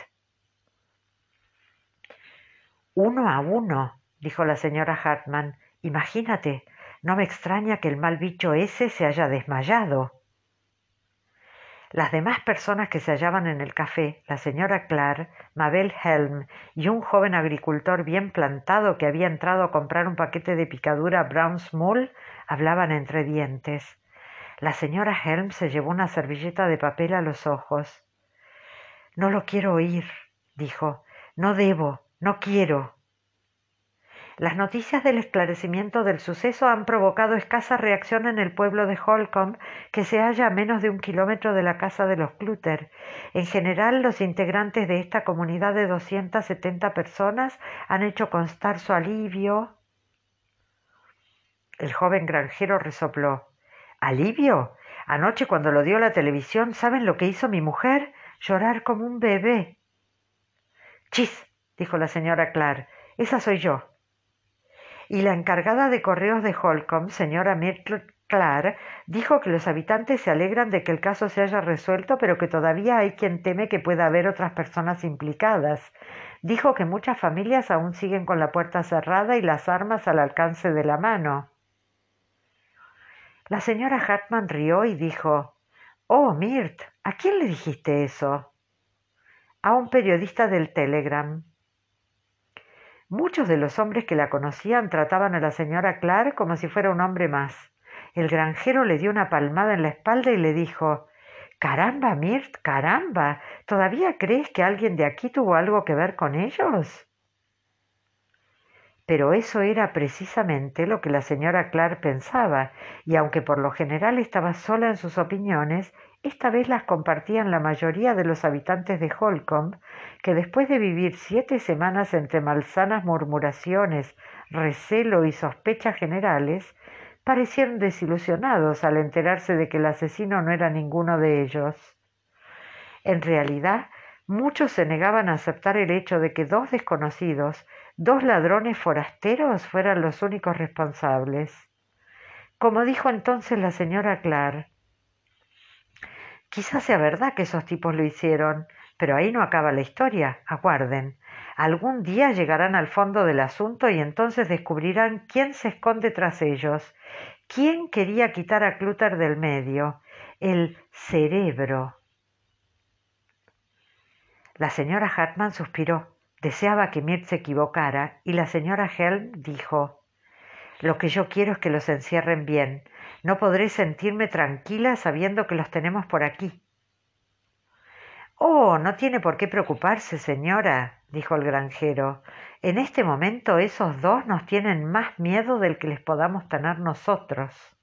Uno a uno, dijo la señora Hartman. Imagínate, no me extraña que el mal bicho ese se haya desmayado. Las demás personas que se hallaban en el café, la señora Clark, Mabel Helm y un joven agricultor bien plantado que había entrado a comprar un paquete de picadura Brown's Mull, hablaban entre dientes. La señora Helm se llevó una servilleta de papel a los ojos. «No lo quiero oír», dijo. «No debo, no quiero». Las noticias del esclarecimiento del suceso han provocado escasa reacción en el pueblo de Holcomb, que se halla a menos de un kilómetro de la casa de los Clutter. En general, los integrantes de esta comunidad de doscientas setenta personas han hecho constar su alivio. El joven granjero resopló. ¿Alivio? Anoche cuando lo dio la televisión, ¿saben lo que hizo mi mujer? Llorar como un bebé. «Chis», dijo la señora Clark, «esa soy yo». Y la encargada de correos de Holcomb, señora Myrtle Clark, dijo que los habitantes se alegran de que el caso se haya resuelto, pero que todavía hay quien teme que pueda haber otras personas implicadas. Dijo que muchas familias aún siguen con la puerta cerrada y las armas al alcance de la mano. La señora Hartman rió y dijo: «Oh, Myrt, ¿a quién le dijiste eso?» «A un periodista del Telegram». Muchos de los hombres que la conocían trataban a la señora Clark como si fuera un hombre más. El granjero le dio una palmada en la espalda y le dijo: «¡Caramba, Myrt, caramba! ¿Todavía crees que alguien de aquí tuvo algo que ver con ellos?» Pero eso era precisamente lo que la señora Clark pensaba, y aunque por lo general estaba sola en sus opiniones, esta vez las compartían la mayoría de los habitantes de Holcombe, que después de vivir siete semanas entre malsanas murmuraciones, recelo y sospechas generales, parecieron desilusionados al enterarse de que el asesino no era ninguno de ellos. En realidad, muchos se negaban a aceptar el hecho de que dos desconocidos, dos ladrones forasteros, fueran los únicos responsables. Como dijo entonces la señora Clark, quizás sea verdad que esos tipos lo hicieron, pero ahí no acaba la historia. Aguarden. Algún día llegarán al fondo del asunto y entonces descubrirán quién se esconde tras ellos. ¿Quién quería quitar a Clutter del medio? El cerebro. La señora Hartman suspiró. Deseaba que Mirt se equivocara, y la señora Helm dijo: «Lo que yo quiero es que los encierren bien. No podré sentirme tranquila sabiendo que los tenemos por aquí». «Oh, no tiene por qué preocuparse, señora», dijo el granjero. «En este momento esos dos nos tienen más miedo del que les podamos tener nosotros».